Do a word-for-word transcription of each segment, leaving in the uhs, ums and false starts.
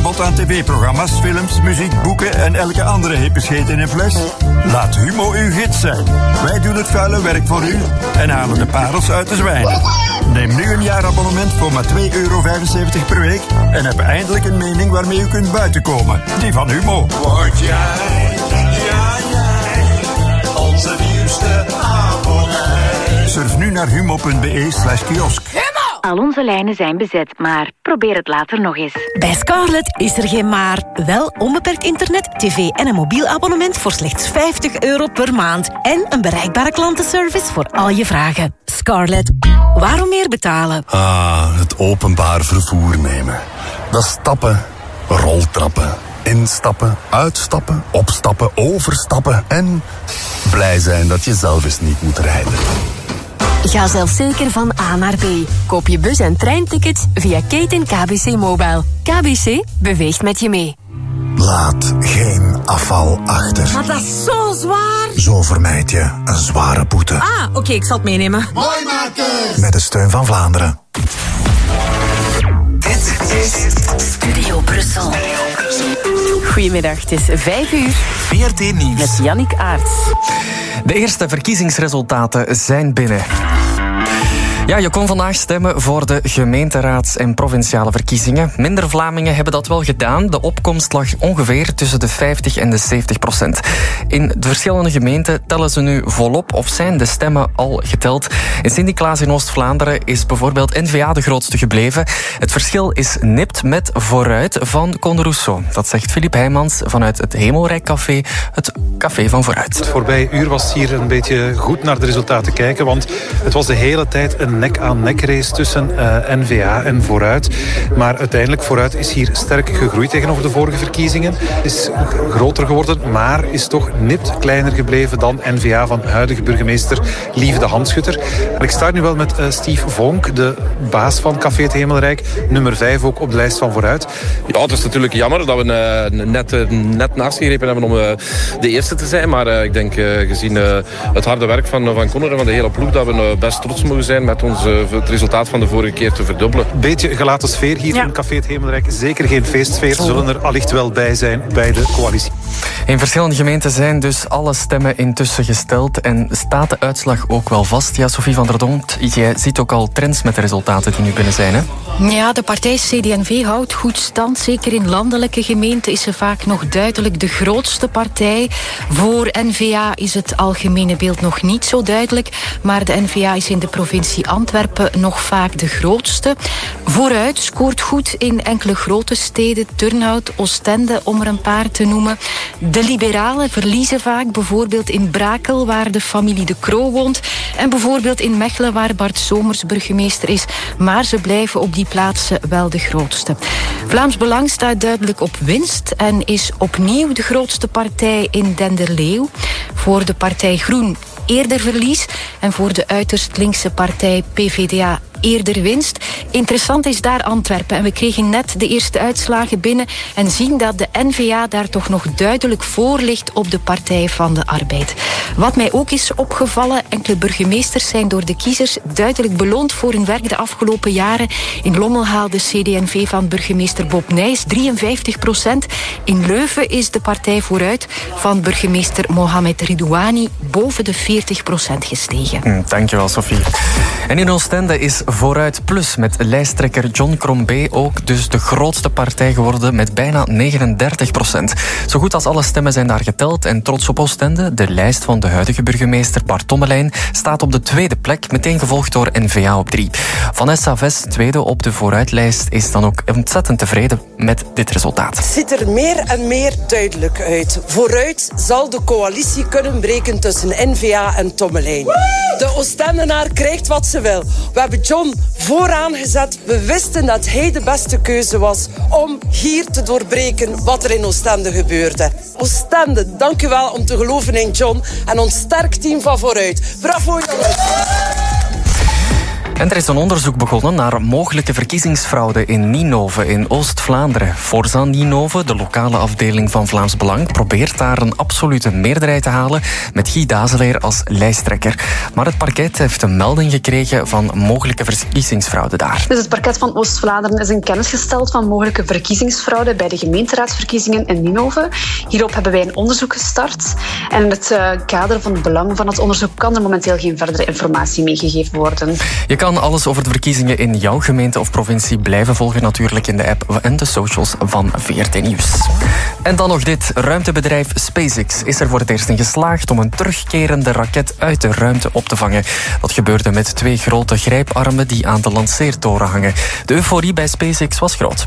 aanbod aan tv-programma's, films, muziek, boeken en elke andere hippe scheet in een fles? Laat Humo uw gids zijn. Wij doen het vuile werk voor u en halen de parels uit de zwijnen. Neem nu een jaarabonnement voor maar twee euro vijfenzeventig per week en heb eindelijk een mening waarmee u kunt buitenkomen. Die van Humo. Word jij, ja jij, onze nieuwste abonnee. Surf nu naar humo.be slash kiosk. Al onze lijnen zijn bezet, maar probeer het later nog eens. Bij Scarlet is er geen maar. Wel onbeperkt internet, tv en een mobiel abonnement voor slechts vijftig euro per maand. En een bereikbare klantenservice voor al je vragen. Scarlet, waarom meer betalen? Ah, het openbaar vervoer nemen. Dat is stappen, roltrappen, instappen, uitstappen, opstappen, overstappen en blij zijn dat je zelf eens niet moet rijden. Ga zelfzeker van A naar B. Koop je bus- en treintickets via Keten K B C Mobile. K B C beweegt met je mee. Laat geen afval achter. Maar dat is zo zwaar. Zo vermijd je een zware boete. Ah, oké, okay, ik zal het meenemen. Mooi maken! Met de steun van Vlaanderen. Dit is Studio Brussel. Goedemiddag, het is vijf uur. V R T Nieuws. Met Yannick Aerts. De eerste verkiezingsresultaten zijn binnen. Ja, je kon vandaag stemmen voor de gemeenteraads- en provinciale verkiezingen. Minder Vlamingen hebben dat wel gedaan. De opkomst lag ongeveer tussen de vijftig en de zeventig procent. In de verschillende gemeenten tellen ze nu volop of zijn de stemmen al geteld. In Sint-Niklaas in Oost-Vlaanderen is bijvoorbeeld N V A de grootste gebleven. Het verschil is nipt met Vooruit van Conde Rousseau. Dat zegt Filip Heijmans vanuit het Hemelrijk Café, het café van Vooruit. Het voorbije uur was hier een beetje goed naar de resultaten kijken, want het was de hele tijd een nek-aan-nek race tussen uh, N V A en Vooruit. Maar uiteindelijk, Vooruit is hier sterk gegroeid tegenover de vorige verkiezingen. Is groter geworden, maar is toch nipt kleiner gebleven dan N V A van huidige burgemeester Lieve de Handschutter. En ik sta nu wel met uh, Steve Vonk, de baas van Café het Hemelrijk. Nummer vijf ook op de lijst van Vooruit. Ja, het is natuurlijk jammer dat we uh, net, uh, net naastgegrepen hebben om uh, de eerste te zijn. Maar uh, ik denk, uh, gezien uh, het harde werk van, van Conor en van de hele ploeg, dat we uh, best trots mogen zijn met ons, uh, het resultaat van de vorige keer te verdubbelen. Beetje gelaten sfeer hier ja. in Café het Hemelrijk. Zeker geen feestsfeer. Zullen er allicht wel bij zijn bij de coalitie. In verschillende gemeenten zijn dus alle stemmen intussen gesteld en staat de uitslag ook wel vast. Ja, Sophie van der Donkt, jij ziet ook al trends met de resultaten die nu binnen zijn, hè? Ja, de partij C D en V houdt goed stand. Zeker in landelijke gemeenten is ze vaak nog duidelijk de grootste partij. Voor N V A is het algemene beeld nog niet zo duidelijk, maar de N V A is in de provincie Antwerpen nog vaak de grootste. Vooruit scoort goed in enkele grote steden, Turnhout, Oostende, om er een paar te noemen. De liberalen verliezen vaak, bijvoorbeeld in Brakel, waar de familie De Croo woont, en bijvoorbeeld in Mechelen, waar Bart Somers burgemeester is. Maar ze blijven op die plaatsen wel de grootste. Vlaams Belang staat duidelijk op winst en is opnieuw de grootste partij in Denderleeuw. Voor de partij Groen eerder verlies en voor de uiterst linkse partij P V D A eerder winst. Interessant is daar Antwerpen. En we kregen net de eerste uitslagen binnen en zien dat de N V A daar toch nog duidelijk voor ligt op de Partij van de Arbeid. Wat mij ook is opgevallen, enkele burgemeesters zijn door de kiezers duidelijk beloond voor hun werk de afgelopen jaren. In Lommel haalde C D en V van burgemeester Bob Nijs drieënvijftig procent. In Leuven is de partij Vooruit van burgemeester Mohamed Ridouani boven de veertig procent gestegen. Mm, dankjewel, Sophie. En in Oostende is Vooruit Plus met lijsttrekker John Crombé ook dus de grootste partij geworden met bijna negenendertig procent. Zo goed als alle stemmen zijn daar geteld en trots op Oostende, de lijst van de huidige burgemeester Bart Tommelijn staat op de tweede plek, meteen gevolgd door N V A op drie. Vanessa Ves, tweede op de Vooruitlijst, is dan ook ontzettend tevreden met dit resultaat. Het ziet er meer en meer duidelijk uit. Vooruit zal de coalitie kunnen breken tussen N V A en Tommelijn. De Oostendenaar krijgt wat ze wil. We hebben John vooraan gezet. We wisten dat hij de beste keuze was om hier te doorbreken wat er in Oostende gebeurde. Oostende, dank u wel om te geloven in John en ons sterk team van Vooruit. Bravo jongens! En er is een onderzoek begonnen naar mogelijke verkiezingsfraude in Ninove in Oost-Vlaanderen. Forza Ninove, de lokale afdeling van Vlaams Belang, probeert daar een absolute meerderheid te halen met Guy Dazeleer als lijsttrekker. Maar het parket heeft een melding gekregen van mogelijke verkiezingsfraude daar. Dus het parket van Oost-Vlaanderen is in kennis gesteld van mogelijke verkiezingsfraude bij de gemeenteraadsverkiezingen in Ninove. Hierop hebben wij een onderzoek gestart. En in het uh, kader van het belang van het onderzoek kan er momenteel geen verdere informatie meegegeven worden. Je kan alles over de verkiezingen in jouw gemeente of provincie blijven volgen natuurlijk in de app en de socials van V R T Nieuws. En dan nog dit. Ruimtebedrijf SpaceX is er voor het eerst in geslaagd om een terugkerende raket uit de ruimte op te vangen. Dat gebeurde met twee grote grijparmen die aan de lanceertoren hangen. De euforie bij SpaceX was groot.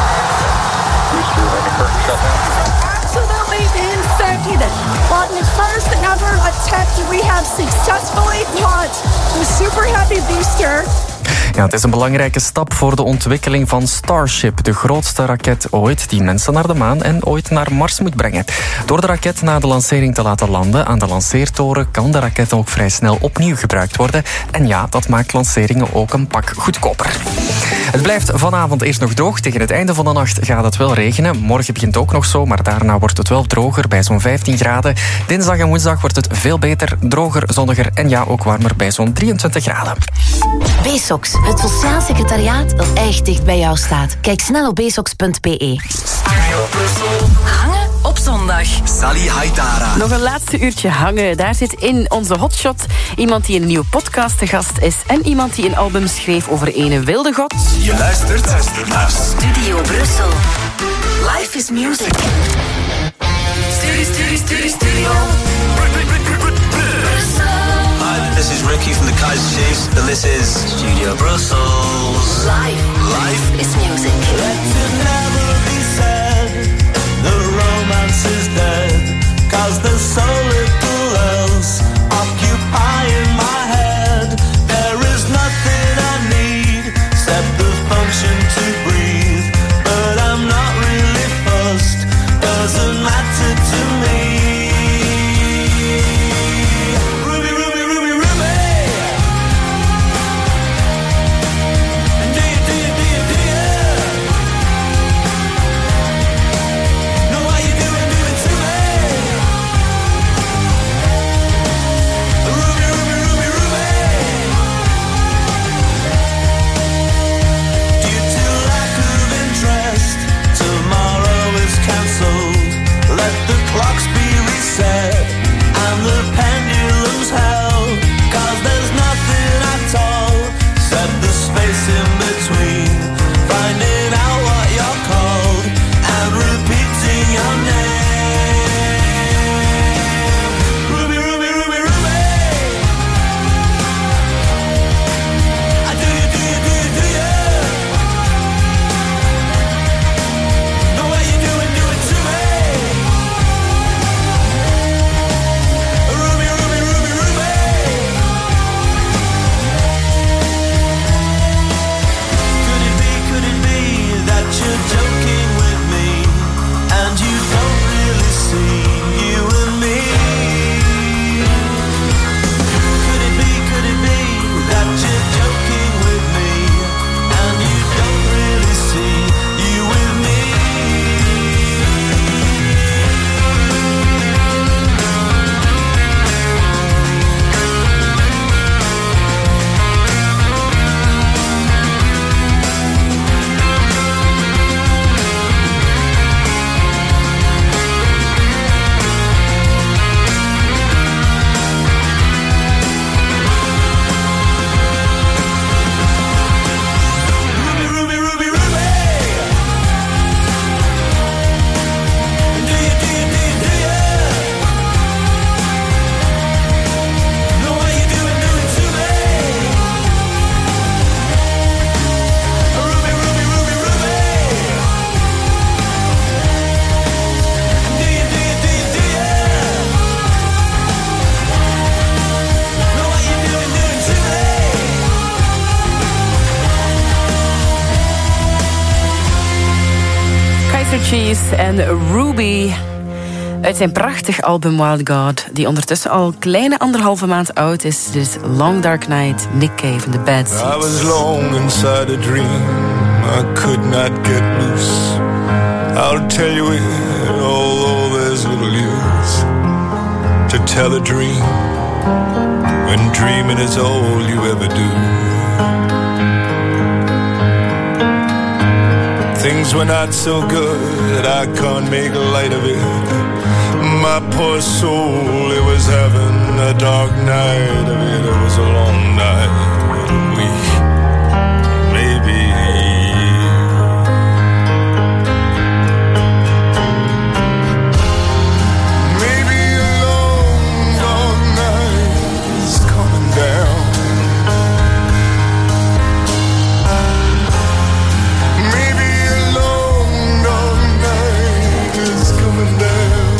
On the first ever attempt, we have successfully launched the Super Heavy booster. Ja, het is een belangrijke stap voor de ontwikkeling van Starship, de grootste raket ooit die mensen naar de maan en ooit naar Mars moet brengen. Door de raket na de lancering te laten landen aan de lanceertoren kan de raket ook vrij snel opnieuw gebruikt worden. En ja, dat maakt lanceringen ook een pak goedkoper. Het blijft vanavond eerst nog droog. Tegen het einde van de nacht gaat het wel regenen. Morgen begint ook nog zo, maar daarna wordt het wel droger bij zo'n vijftien graden. Dinsdag en woensdag wordt het veel beter, droger, zonniger en ja, ook warmer bij zo'n drieëntwintig graden. B-Sox, het Sociaal Secretariaat dat echt dicht bij jou staat. Kijk snel op b sox punt b e. Hangen op zondag. Sally Haidara. Nog een laatste uurtje hangen. Daar zit in onze hotshot iemand die in een nieuwe podcast te gast is en iemand die een album schreef over ene wilde god. Je luistert naar Studio Brussel. Life is music. Studio, studio, studio, studio. Hi, this is Ricky from the Kaiser Chiefs, and this is Studio Brussels. Life, life is music. Let it never be said, the romance is dead, 'cause there's so little else occupying my head. There is nothing I need except the function to breathe, but I'm not really fussed, doesn't matter to me. Clocks be reset and the pendulum's held, 'cause there's nothing at all except the space in between, finding out what you're called and repeating your name. Ruby, Ruby, Ruby, Ruby, I do you, do you, do you, do you know what you do and do it to me. You're joking with me, and you don't really see you and me. Could it be, could it be that you're joking with me, and you don't really see you with me? Cheese en Ruby. Uit zijn prachtig album Wild God, die ondertussen al kleine anderhalve maand oud is. Dit is Long Dark Night, Nick Cave and the Bad Seeds. I was long inside a dream, I could not get loose. I'll tell you it, although there's little use to tell a dream when dreaming is all you ever do. Things were not so good, I can't make light of it. My poor soul, it was having a dark night of it. It was a long night, a week, maybe a year. Maybe a long dark night is coming down. Maybe a long dark night is coming down.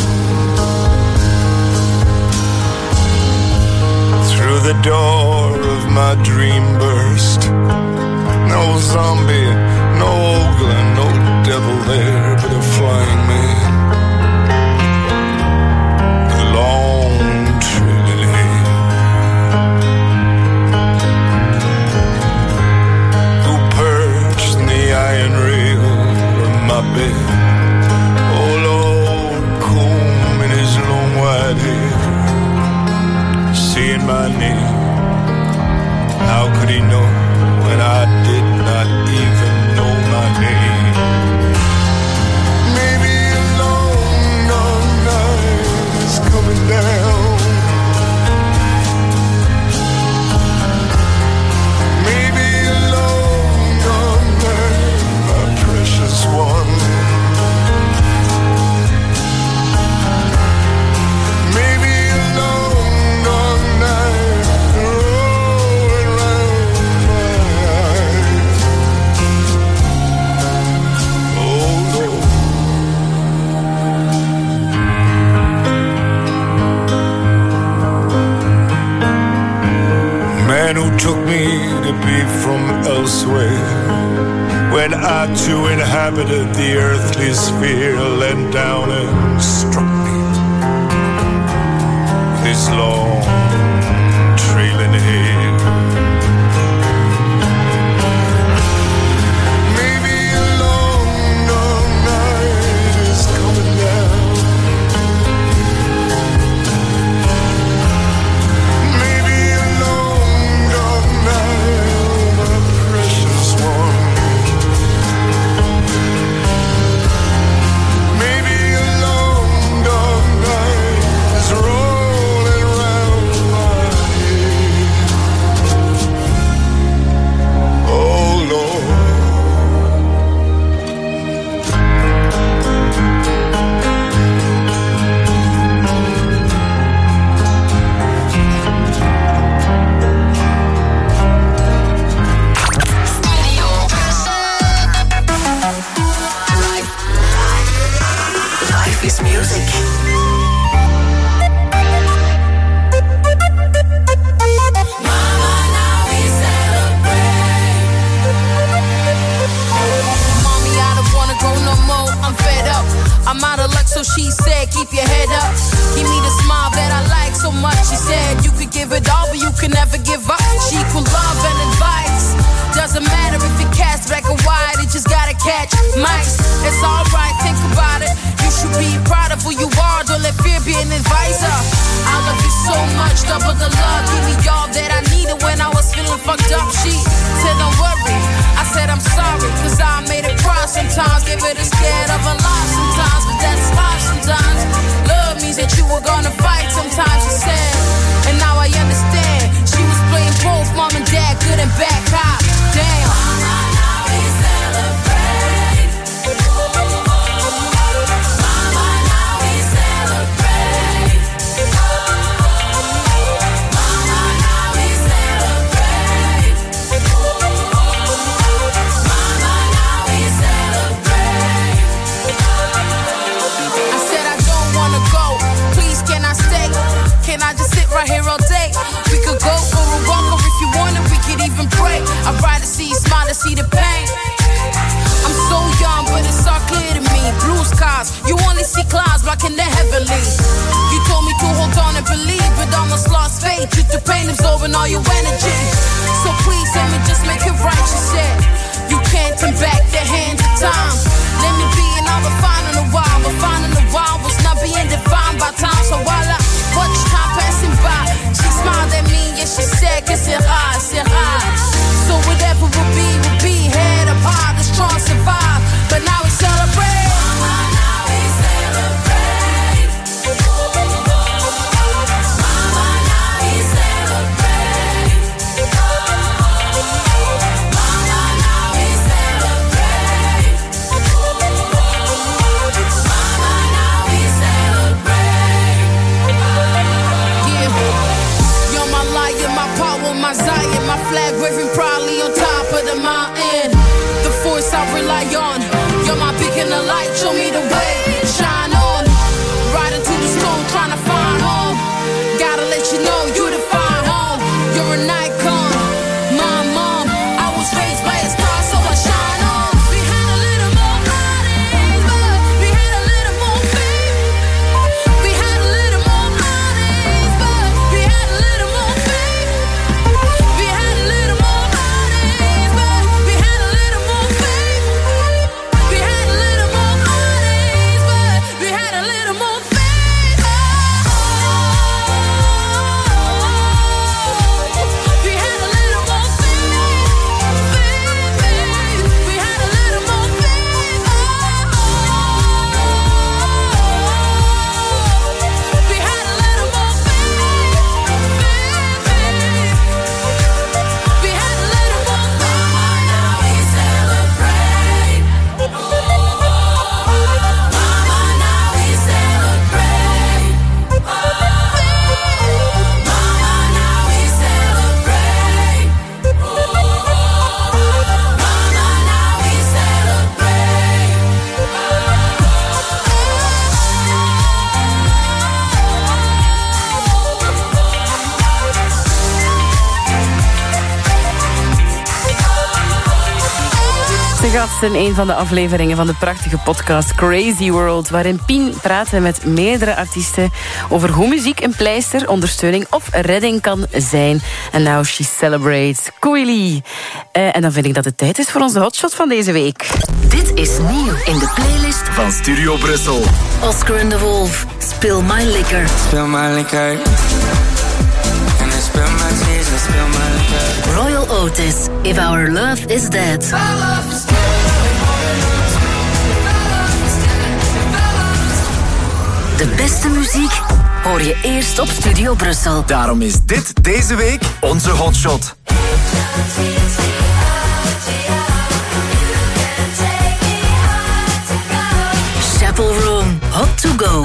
The door of my dream burst. No zombie, no ogre, no devil there, but a flying man with long trailing hair, who perched in the iron rail of my bed. Oh Lord, comb in his long white hair, saying my name. How could he know when I did not even know my name? Maybe a long, long night is coming down. Maybe a long, long night, my precious one. Man who took me to be from elsewhere, when I too inhabited the earthly sphere, leant down and struck me with his long trailing hair. Maybe a long, long night is coming down. So she said, keep your head up. Give me the smile that I like so much. She said, you could give it all, but you can never give up. She equal love and advice. Doesn't matter if it casts black or white, it just gotta catch mice. It's alright, think about it. You should be proud of who you are, don't let fear be an advisor. I love you so much, double the love. Give me all that I needed when I was feeling fucked up. She said, don't worry. I said, I'm sorry, cause I made it cry sometimes. Gave it a scared of a loss sometimes, but that's life sometimes. Love means that you were gonna fight sometimes, she said. And now I understand. She was playing both mom and dad, good and bad cop. Damn. Mama, now we celebrate. Mama, now we celebrate. Mama, now we celebrate. Mama, now we celebrate. I said I don't wanna go. Please, can I stay? Can I just sit right here all day? We could go for a walk, or if you want it, we could even pray. I'd rather see you smile than see the pain. I'm so young, but it's all clear to me. Blue skies, you only see clouds, black in the heavenly. You told me to hold on and believe, but almost lost faith due to pain absorbing all your energy. So please let me just make it right, she said. You can't turn back the hands of time. Let me be and I'll refine in a while. But finding the wild was not being defined by time. So while I watch time passing by, she smiled at me and she said, que c'est rare, c'est rare. So whatever will be, will be. Head up high, the strong survive. But now we celebrate. Mama, now we celebrate. Mama, now we celebrate. Mama, now we celebrate. Mama, now we celebrate. Yeah, you're my lion, my power, my Zion, my flag waving proudly on top of the mountain. The force I rely on. You're my beacon of light, show me the way. Shine on. Riding to the storm, trying to find home. Gotta let you know you define home. You're an icon. My mom, I was raised by a star, so I shine on. We had a little more bodies, but we had a little more faith. We had a little more bodies, but we had a little more faith. We had a little more bodies, but we had a little more faith. We had a little more bodies, but we had a little more faith. We had a little more faith. We had a little more faith. We had a little more faith. We had a little more faith. Now we celebrate. Mama, now we celebrate. Mama, now we celebrate. Mama, now we De gast in een van de afleveringen van de prachtige podcast Crazy World, waarin Pien praatte met meerdere artiesten over hoe muziek een pleister, ondersteuning of redding kan zijn. En now she celebrates. Coily. Uh, en dan vind ik dat het tijd is voor onze hotshot van deze week. Dit is nieuw in de playlist Van Studio Brussel. Oscar and the Wolf, Spill My Liquor. Spill my liquor. And I spill my tears, I spill my liquor. Royal Otis, If Our Love Is Dead. De beste muziek hoor je eerst op Studio Brussel. Daarom is dit deze week onze hotshot. Chapel Room, Hot to Go.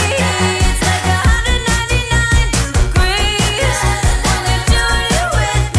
With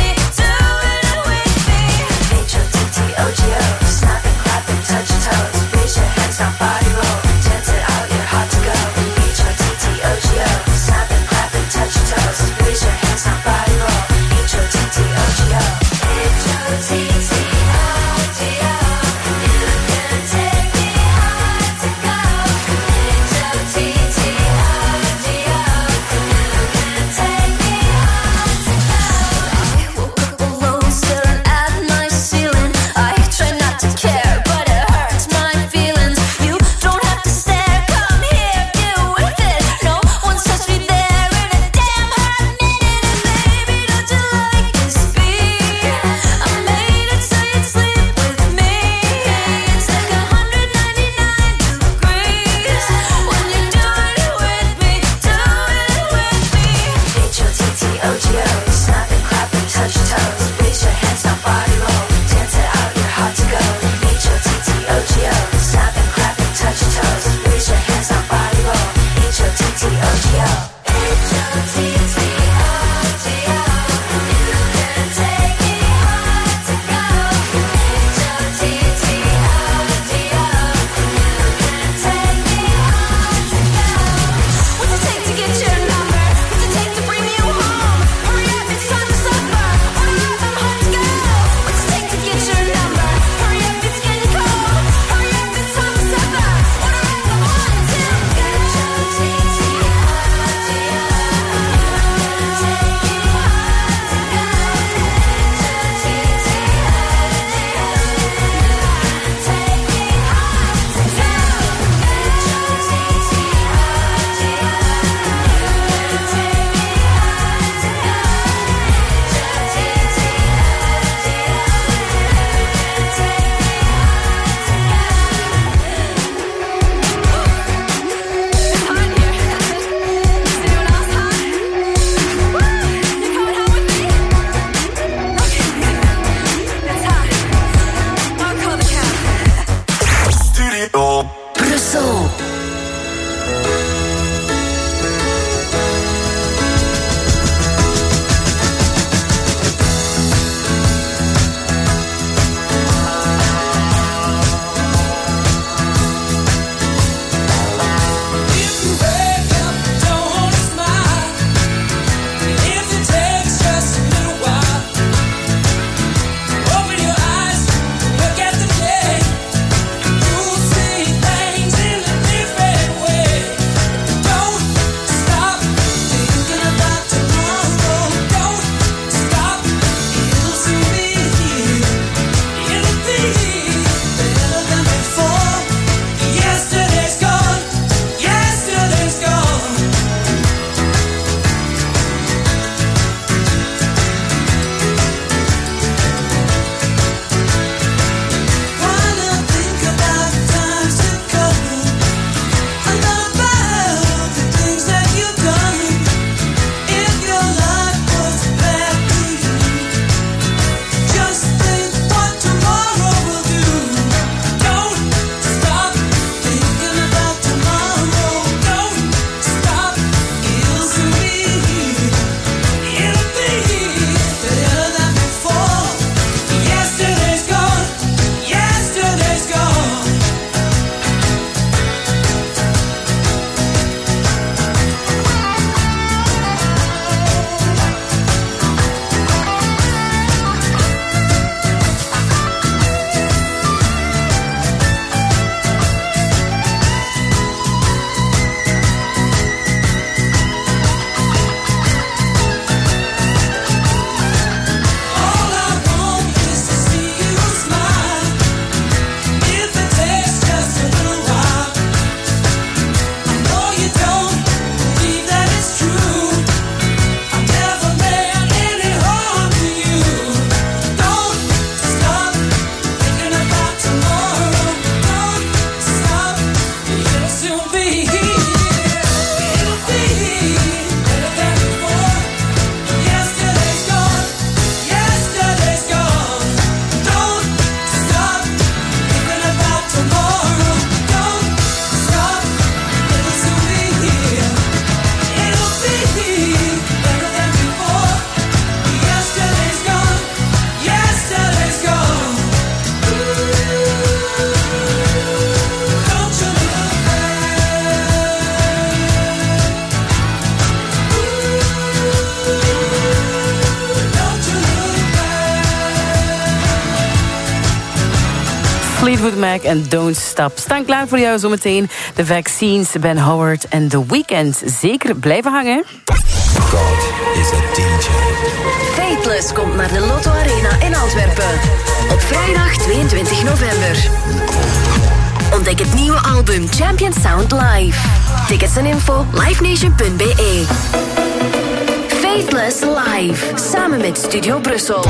Fleetwood Mac en Don't Stop. Staan klaar voor jou zometeen. De Vaccines, Ben Howard en The Weeknd. Zeker blijven hangen. God is a D J. Fateless komt naar de Lotto Arena in Antwerpen. Op vrijdag tweeëntwintig november. Ontdek het nieuwe album Champion Sound live. Tickets en info livenation punt b e. Fateless live. Samen met Studio Brussel.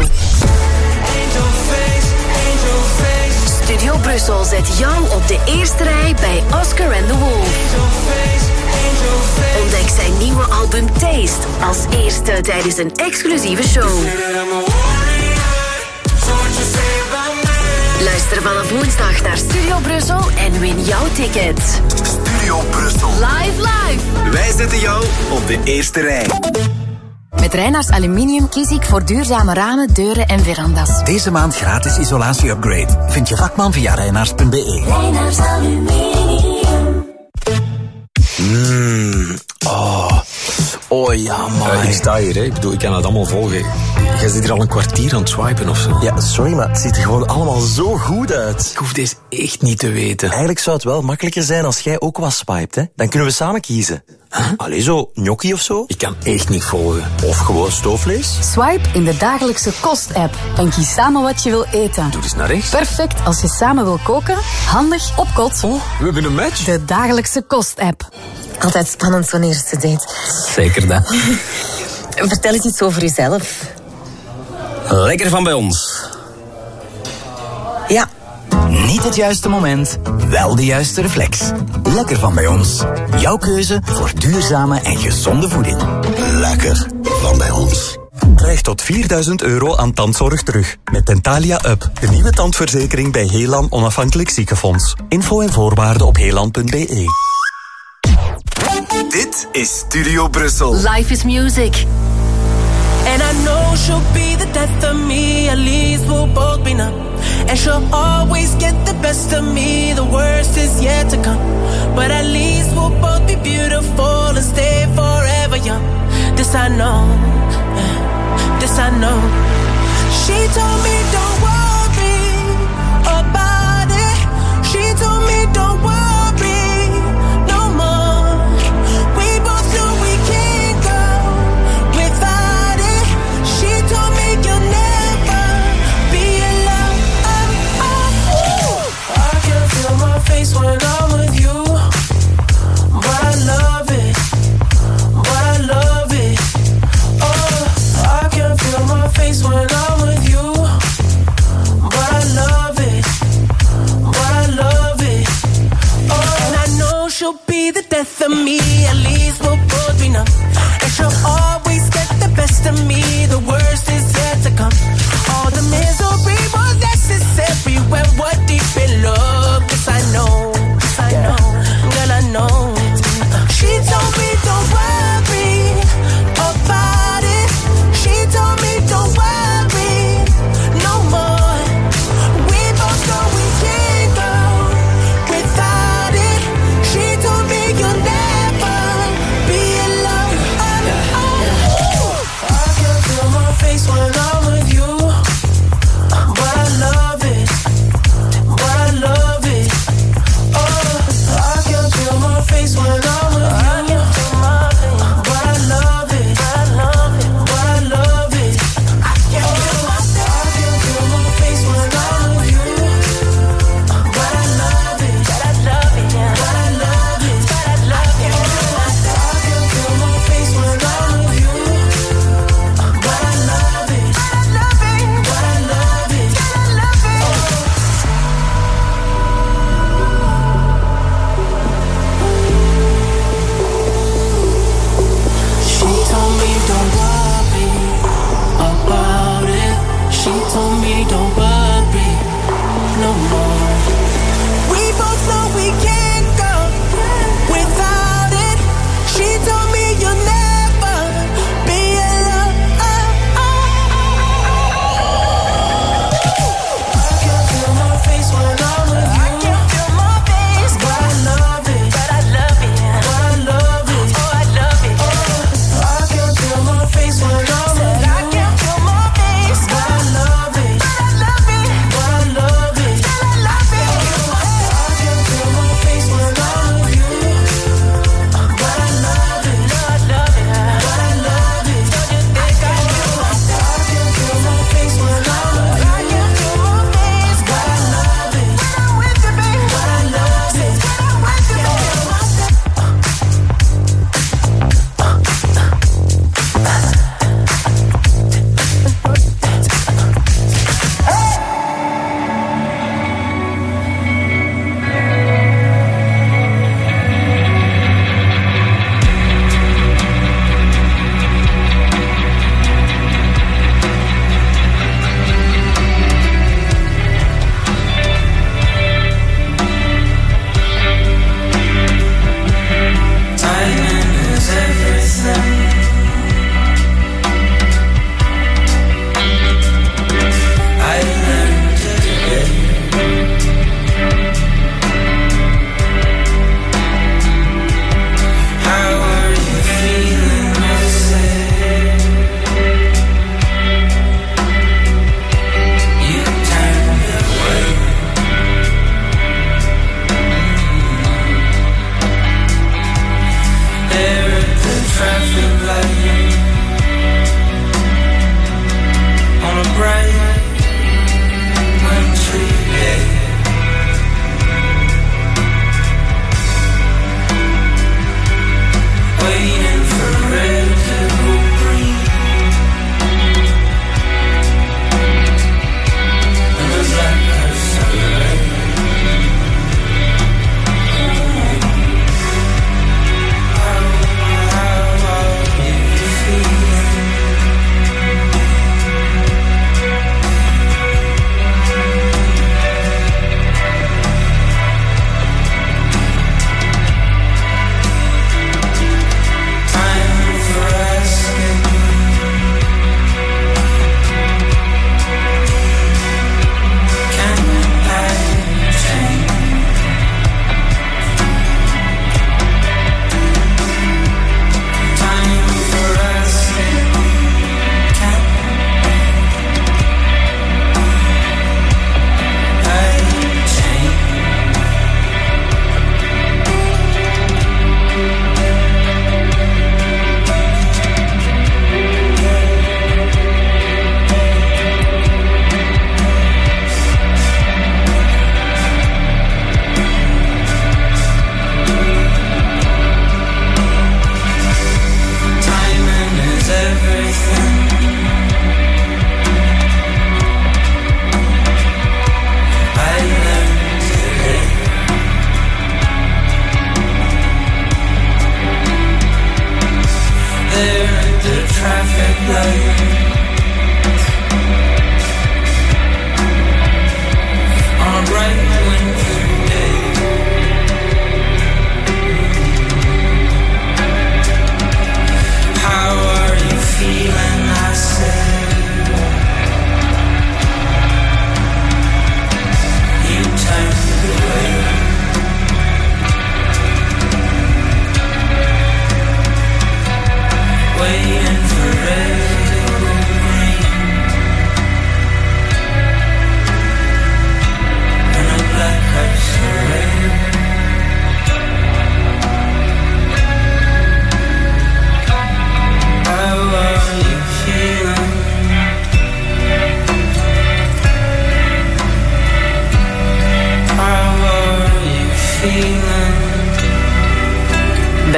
Studio Brussel zet jou op de eerste rij bij Oscar and the Wolf. Ontdek zijn nieuwe album Taste als eerste tijdens een exclusieve show. Luister vanaf woensdag naar Studio Brussel en win jouw ticket. Studio Brussel. Live, live. Wij zetten jou op de eerste rij. Met Reinaars Aluminium kies ik voor duurzame ramen, deuren en verandas. Deze maand gratis isolatie-upgrade. Vind je vakman via reinaars punt b e. Reinaars Aluminium. Mmm, oh. Oh ja, man. Uh, ik sta hier, hè. Ik bedoel, ik kan het allemaal volgen. Jij zit hier al een kwartier aan het swipen of zo. Ja, sorry, maar het ziet er gewoon allemaal zo goed uit. Ik hoef deze echt niet te weten. Eigenlijk zou het wel makkelijker zijn als jij ook wat swipet, hè. Dan kunnen we samen kiezen. Huh? Allee, zo, gnocchi of zo? Ik kan echt niet volgen. Of gewoon stoofvlees? Swipe in de dagelijkse kost-app en kies samen wat je wil eten. Doe eens naar rechts. Perfect als je samen wil koken. Handig op kot. Oh, we hebben een match. De dagelijkse kost-app. Altijd spannend zo'n eerste date. Zeker dat. Vertel eens iets over jezelf. Lekker van bij ons. Ja. Niet het juiste moment, wel de juiste reflex. Lekker van bij ons. Jouw keuze voor duurzame en gezonde voeding. Lekker van bij ons. Krijg tot vierduizend euro aan tandzorg terug. Met Dentalia Up, de nieuwe tandverzekering bij Heelan Onafhankelijk Ziekenfonds. Info en voorwaarden op heelan punt b e. Dit is Studio Brussel. Life is music. And I know she'll be the death of me. At least we'll both be numb. And she'll always get the best of me. The worst is yet to come. But at least we'll both be beautiful and stay forever young. This I know. This I know. She told me don't worry about it. She told me don't worry. When I'm with you, but I love it, but I love it. Oh,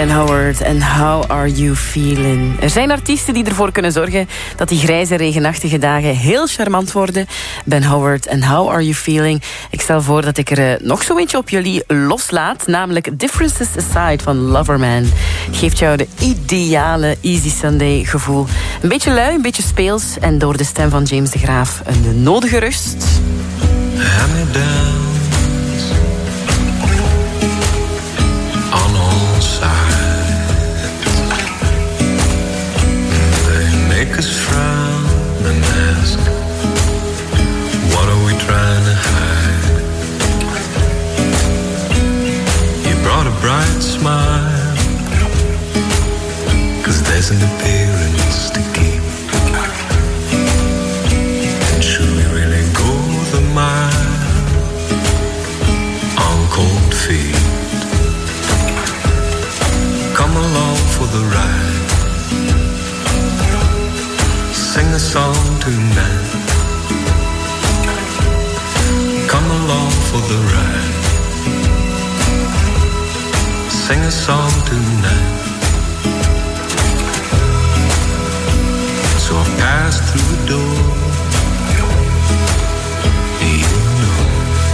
Ben Howard en How Are You Feeling? Er zijn artiesten die ervoor kunnen zorgen dat die grijze, regenachtige dagen heel charmant worden. Ben Howard en How Are You Feeling? Ik stel voor dat ik er nog zo eentje op jullie loslaat, namelijk Differences Aside van Loverman. Geeft jou de ideale Easy Sunday gevoel. Een beetje lui, een beetje speels en door de stem van James de Graaf een nodige rust. Hand-me-downs on all sides. They make us frown and ask, what are we trying to hide? You brought a bright smile, 'cause there's an appearance to keep. And should we really go the mile on cold feet? Come along for the ride. Sing a song tonight. Come along for the ride. Sing a song tonight. So I passed through the door. You know,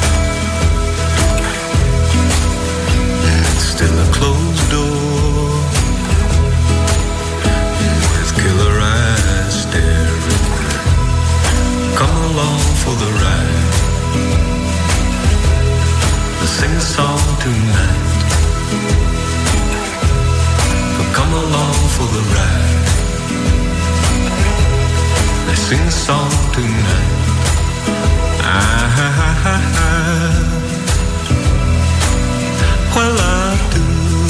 and it's still a closed door, with killer eyes staring. Come along for the ride. Let's sing a song tonight. But come along for the ride. Let's sing a song tonight. Ah, ah, ah, ah. Well, I do.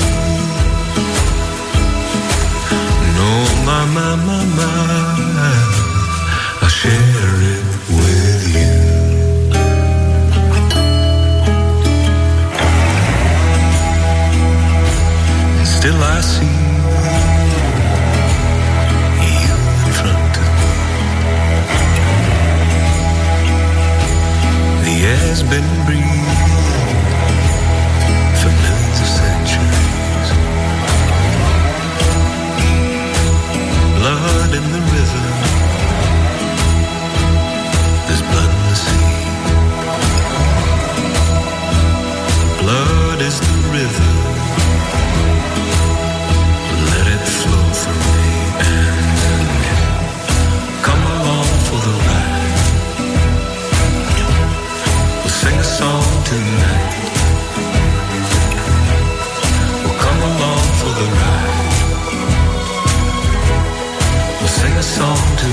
No, my, my, my, my. I share it with you. And still I see you in front of me. The air's been breathed for millions of centuries. Blood in the river, there's blood in the sea. Blood is the river, let it flow through me. And come along for the ride. We'll sing a song tonight. We'll come along for the ride. We'll sing a song tonight.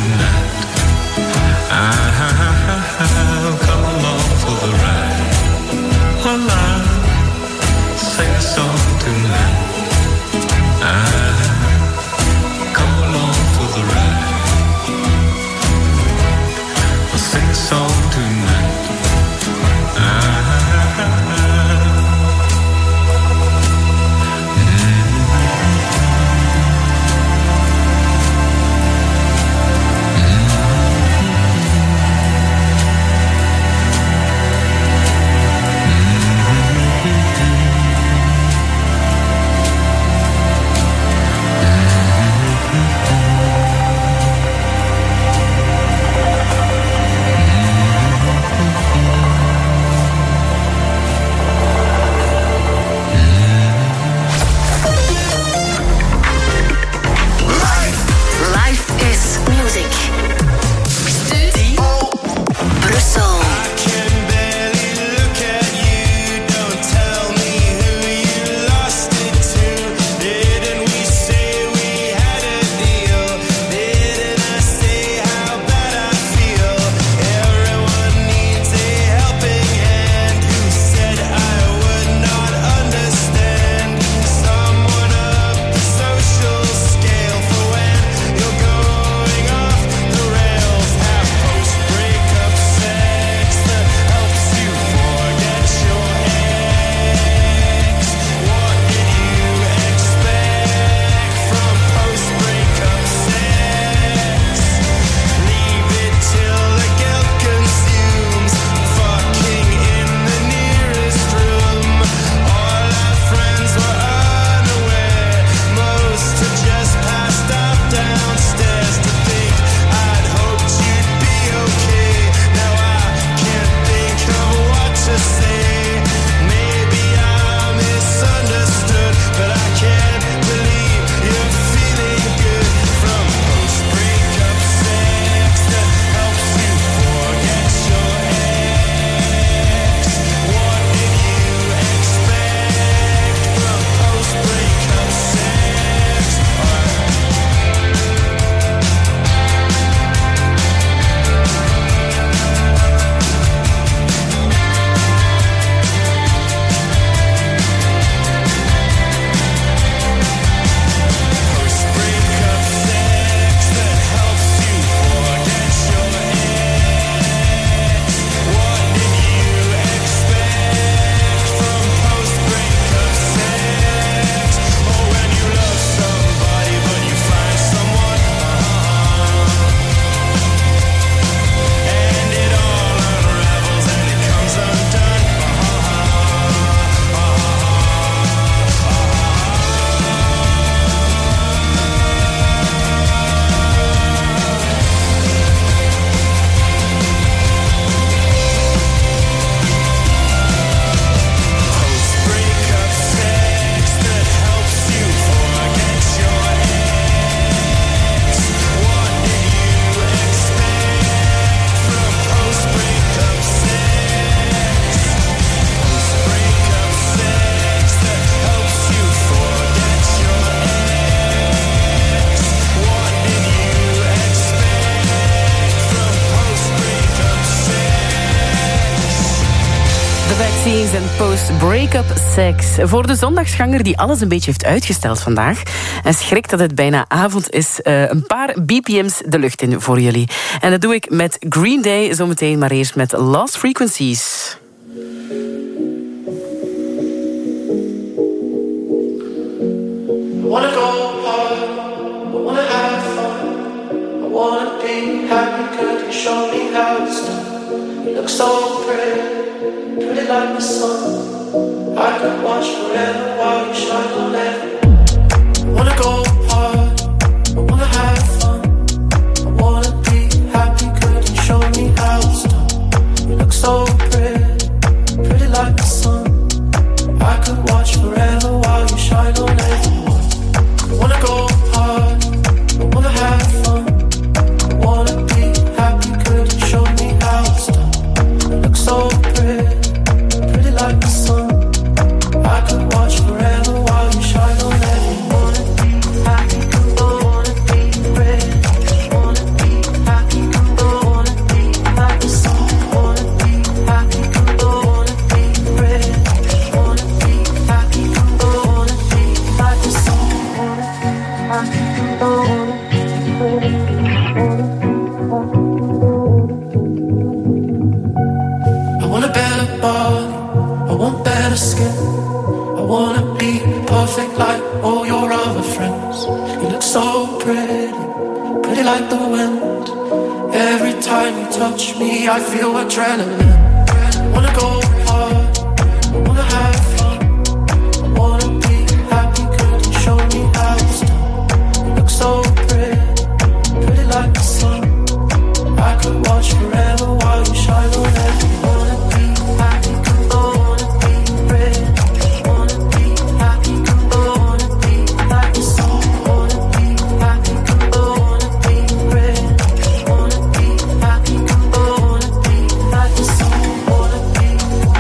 Frequencies en post-breakup sex. Voor de zondagsganger die alles een beetje heeft uitgesteld vandaag en schrikt dat het bijna avond is, uh, een paar B P M's de lucht in voor jullie. En dat doe ik met Green Day zometeen, maar eerst met Lost Frequencies. I wanna go hard, I wanna have fun, I wanna be happy, could you show me how it's done? You look so pretty, pretty like the sun. I could watch forever while you shine on everyone. I wanna go hard, I wanna have fun, I wanna be happy, could you show me how it's done? You look so pretty, pretty like the sun. I could watch forever while you shine on everyone. I wanna go hard, I wanna have fun, I wanna be happy, could you show me how it's done? You look so pretty, pretty like the sun. I could watch forever while you shine on everyone. Wanna be happy, wanna be pretty, wanna be happy, wanna be like the sun. Wanna be happy, wanna be pretty, wanna be happy, wanna be like the sun. I want a better body, I want better skin, I wanna be perfect like all your other friends. You look so pretty, pretty like the wind. Every time you touch me I feel adrenaline. I wanna go hard, I wanna have fun, I wanna be happy, could you show me how it's done? You look so pretty, pretty like the sun. I could watch forever while you shine on everyone. Wanna be happy, wanna be pretty, wanna be happy, wanna be like the sun. Wanna be happy, wanna be pretty, wanna be happy, wanna be like the sun. Wanna be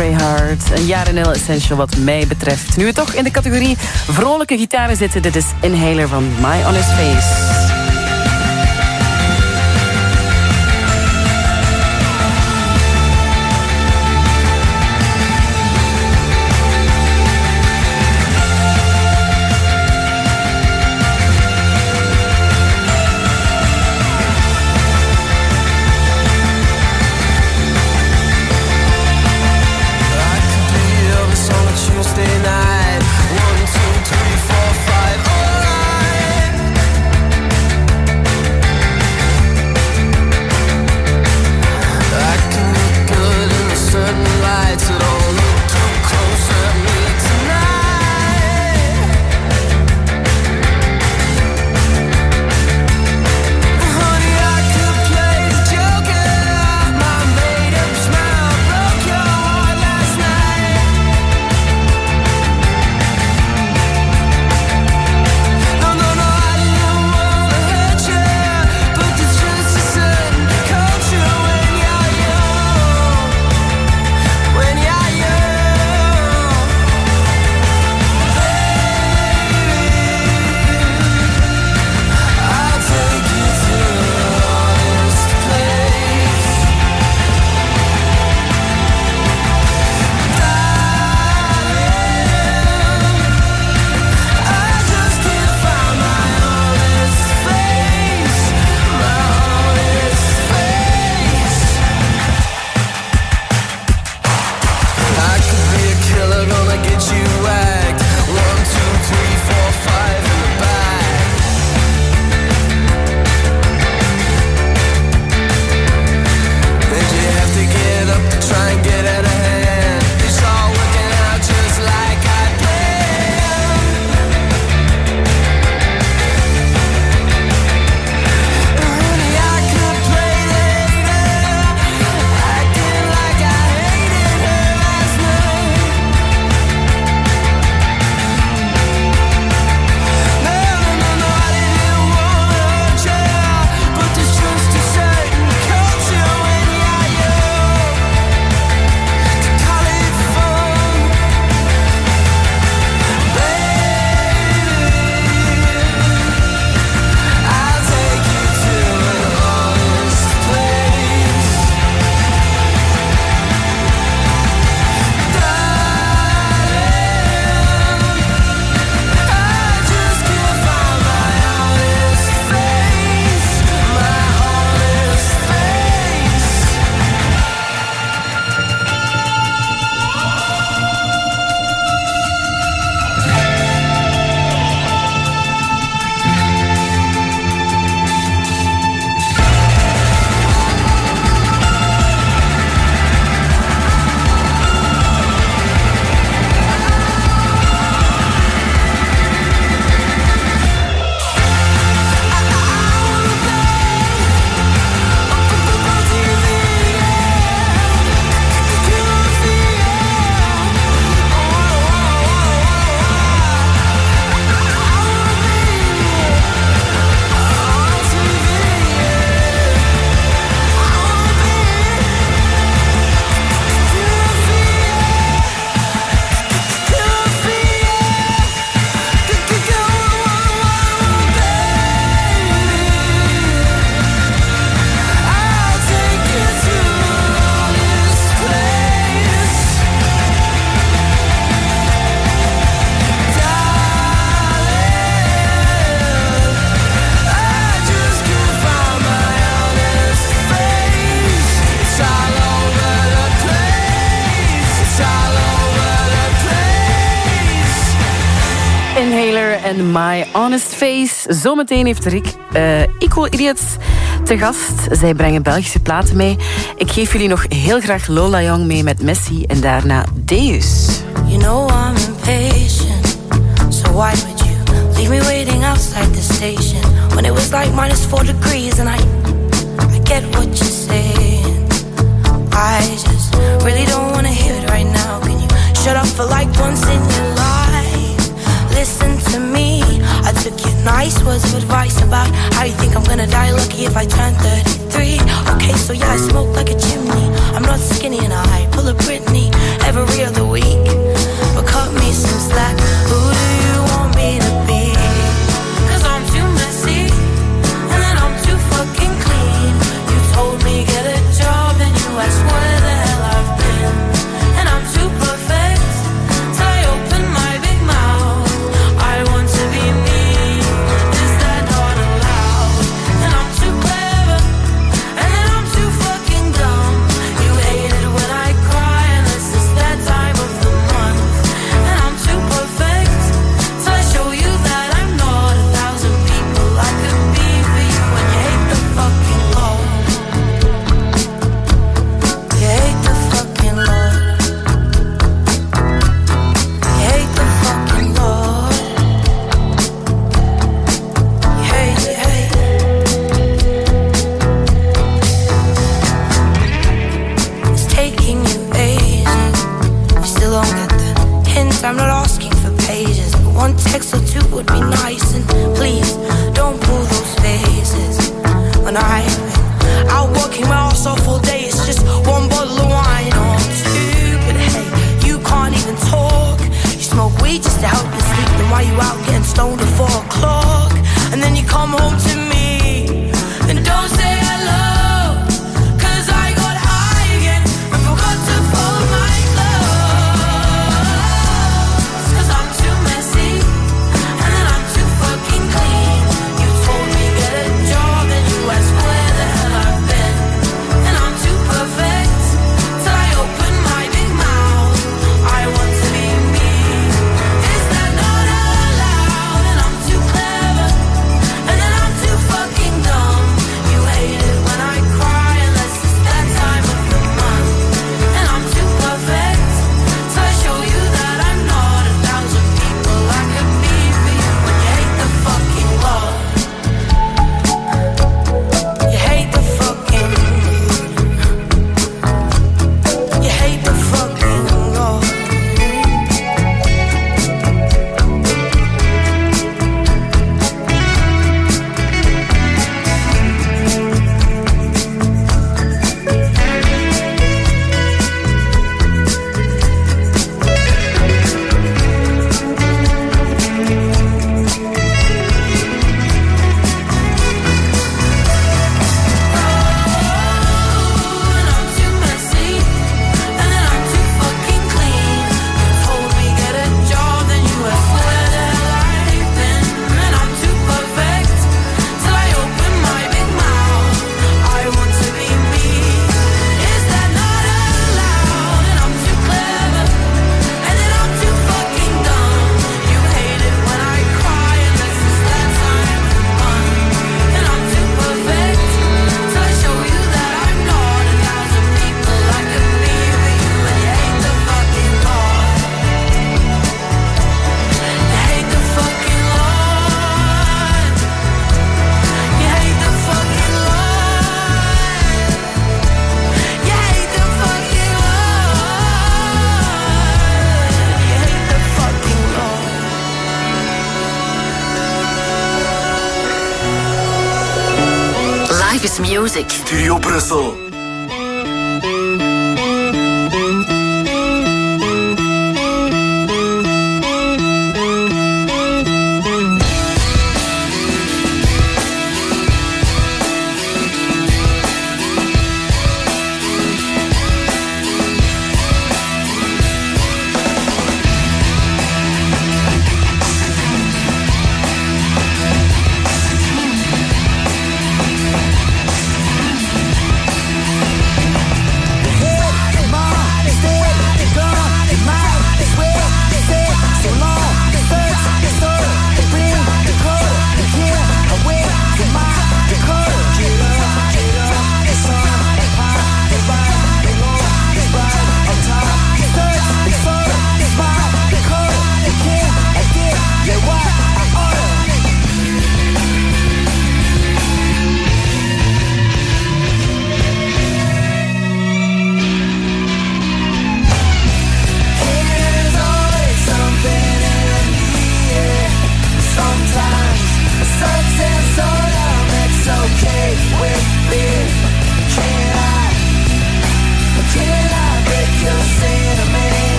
Try Hard. Een Jarenel Essential wat mij betreft. Nu we toch in de categorie vrolijke gitaren zitten, dit is Inhaler van My Honest Face. en My Honest Face. Zometeen heeft Rick uh, Equal Idiots te gast. Zij brengen Belgische platen mee. Ik geef jullie nog heel graag Lola Young mee met Messi en daarna Deus. You know I'm impatient, so why would you leave me waiting outside the station when it was like minus four degrees and I, I get what you're saying. I just really don't want to hear it right now. Can you shut up for like once in your life? Listen to me. I took your nice words of advice about how you think I'm gonna die lucky if I turn thirty-three. Okay, so yeah, I smoke like a chimney. I'm not skinny and I pull a Britney every other week. But cut me some slack. Who do you want me to be? Cause I'm too messy, and then I'm too fucking clean. You told me get a job, and you asked where the hell I've been. And I'm too perfect, till I open my big mouth. I want to be me, is that not allowed? And I'm too clever, and then I'm too fucking dumb. You hate it when I cry, unless it's that time of the month. And I'm too perfect, till I show you that I'm not a thousand people I could be for you. And you hate the fucking Lord. You hate the fucking Lord. You hate the fucking Lord. You hate, you hate. It's taking you ages. You still don't get the hint. I'm not asking for pages, but one text or two would be nice. And please don't pull those faces. When I've been out working my ass off all day, it's just one bottle of wine or two. But hey, you can't even talk. You smoke weed just to help you sleep. Then why you out getting stoned at four o'clock? And then you come home to me and don't say hello. Cause I got high again and forgot to fold my clothes. Cause I'm too messy, and then I'm too fucking clean. You told me get a job, and you asked where the hell I've been. And I'm too perfect, till I open my big mouth. I want to be me, is that not allowed? And I'm too clever, and then I'm too fucking dumb. You hate it when I cry, unless it's that time of the month. And I'm too perfect, till I show you that I'm not a thousand people I could be for you. When you hate the fucking Lord. You hate the fucking. You hate the fucking Lord. And I'm too messy, and then I'm too fucking clean. You told me get a job, then you asked where the hell I've been. And I'm too perfect, till I open my big mouth. I want to be me, is that not allowed? And I'm too clever, and then I'm too fucking dumb. You hate it when I cry, unless it's that time of the month. And I'm too perfect, till I show you that I'm not a thousand people I could be for you. And you hate the fucking Lord. You hate the fucking Lord. You hate the fucking Lord. You hate the fucking Lord. You hate the fucking Lord. Life is music. Studio Brussel.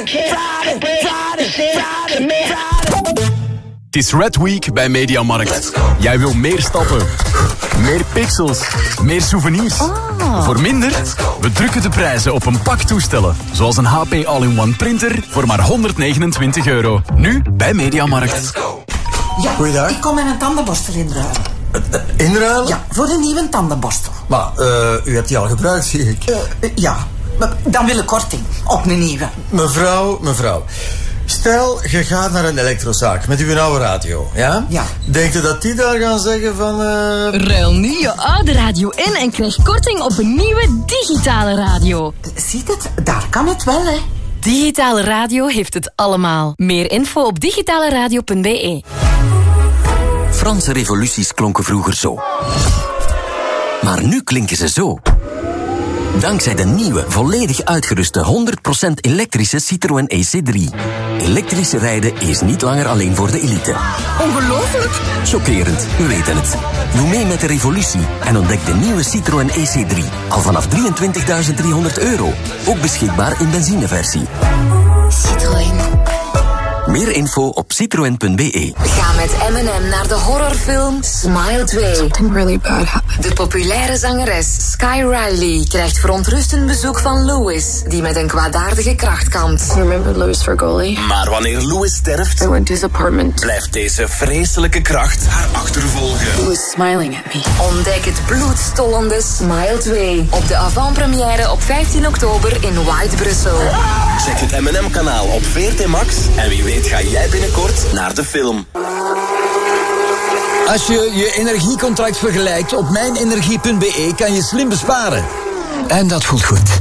Het is Red Week bij Mediamarkt. Jij wil meer stappen, meer pixels, meer souvenirs. Oh. Voor minder? We drukken de prijzen op een pak toestellen. Zoals een H P All-in-One printer voor maar honderdnegenentwintig euro. Nu bij Mediamarkt. Ja, Goeiedag. ik kom met een tandenborstel inruilen. Uh, inruilen? Ja, voor een nieuwe tandenborstel. Maar, uh, u hebt die al gebruikt, zie ik. Uh, uh, ja, maar dan wil ik korting op een nieuwe. Mevrouw, mevrouw. Stel, je gaat naar een elektrozaak met uw oude radio, ja? Ja. Denkt u dat die daar gaan zeggen van... Uh... Ruil nu je oude radio in en krijg korting op een nieuwe digitale radio. Ziet het? Daar kan het wel, hè? Digitale radio heeft het allemaal. Meer info op digitaleradio punt b e. Franse revoluties klonken vroeger zo. Maar nu klinken ze zo. Dankzij de nieuwe, volledig uitgeruste honderd procent elektrische Citroën E C drie. Elektrische rijden is niet langer alleen voor de elite. Ongelooflijk! Chockerend, we weten het. Doe mee met de revolutie en ontdek de nieuwe Citroën E C drie. Al vanaf drieëntwintigduizend driehonderd euro. Ook beschikbaar in benzineversie. Citroën. Meer info op citroen punt b e. Ga met M en M naar de horrorfilm Smile twee. Something really bad happened. De populaire zangeres Sky Riley krijgt verontrustend bezoek van Louis, die met een kwaadaardige kracht kampt. Remember Louis Fergoli? Maar wanneer Louis sterft, I went to his apartment. blijft deze vreselijke kracht haar achtervolgen. He was smiling at me. Ontdek het bloedstollende Smile twee op de avant-première op vijftien oktober in White Brussel. Check het M en M-kanaal op V R T Max en wie weet ga jij binnenkort naar de film. Als je je energiecontract vergelijkt op mijnenergie punt b e kan je slim besparen. En dat voelt goed.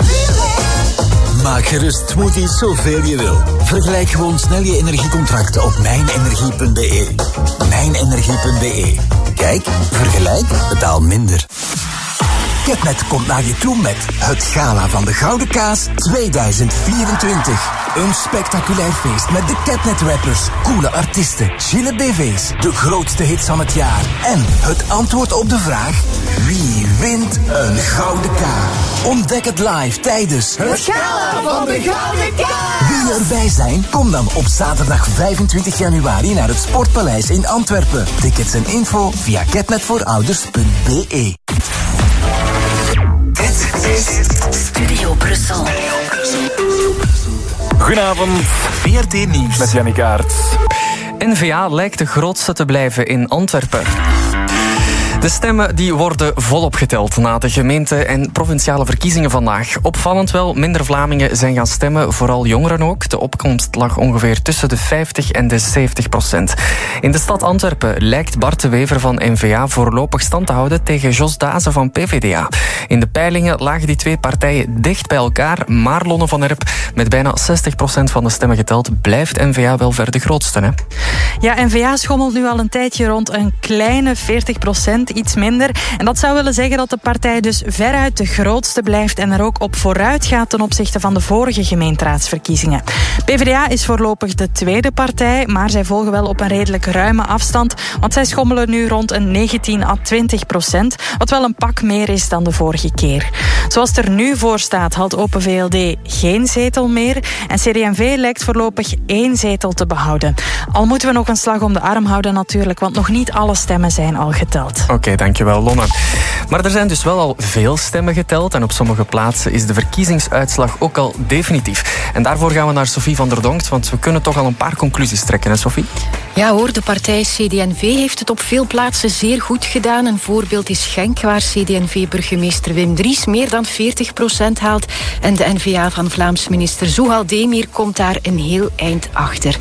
Maak gerust smoothies zoveel je wil. Vergelijk gewoon snel je energiecontracten op mijnenergie punt b e. mijnenergie punt b e. Kijk, vergelijk, betaal minder. Catnet komt naar je toe met het Gala van de Gouden Kaas tweeduizend vierentwintig. Een spectaculair feest met de Catnet-rappers, coole artiesten, chille B V's, de grootste hits van het jaar. En het antwoord op de vraag, wie wint een Gouden Kaas? Ontdek het live tijdens Het Gala van de Gouden Kaas. Wil je erbij zijn? Kom dan op zaterdag vijfentwintig januari naar het Sportpaleis in Antwerpen. Tickets en info via catnetvoorouders punt b e. Dit is Studio Brussel. Goedenavond, V R T Nieuws met Jannik Aert. N V A lijkt de grootste te blijven in Antwerpen. De stemmen die worden volop geteld na de gemeente- en provinciale verkiezingen vandaag. Opvallend wel, minder Vlamingen zijn gaan stemmen, vooral jongeren ook. De opkomst lag ongeveer tussen de vijftig en de zeventig procent. In de stad Antwerpen lijkt Bart de Wever van N V A voorlopig stand te houden tegen Jos Dazen van P V D A. In de peilingen lagen die twee partijen dicht bij elkaar, maar Lonne van Erp, met bijna zestig procent van de stemmen geteld, blijft N V A wel ver de grootste. Hè? Ja, N V A schommelt nu al een tijdje rond een kleine veertig procent, iets minder. En dat zou willen zeggen dat de partij dus veruit de grootste blijft en er ook op vooruit gaat ten opzichte van de vorige gemeenteraadsverkiezingen. P V D A is voorlopig de tweede partij, maar zij volgen wel op een redelijk ruime afstand, want zij schommelen nu rond een negentien à twintig procent, wat wel een pak meer is dan de vorige keer. Zoals het er nu voor staat, haalt Open V L D geen zetel meer en C D en V lijkt voorlopig één zetel te behouden. Al moeten we nog een slag om de arm houden natuurlijk, want nog niet alle stemmen zijn al geteld. Oké, okay, dankjewel Lonne. Maar er zijn dus wel al veel stemmen geteld en op sommige plaatsen is de verkiezingsuitslag ook al definitief. En daarvoor gaan we naar Sophie van der Donkt, want we kunnen toch al een paar conclusies trekken, hè Sophie? Ja hoor, de partij C D en V heeft het op veel plaatsen zeer goed gedaan. Een voorbeeld is Genk, waar C D en V-burgemeester Wim Dries meer dan veertig procent haalt. En de N V A van Vlaams minister Zouhal Demir komt daar een heel eind achter.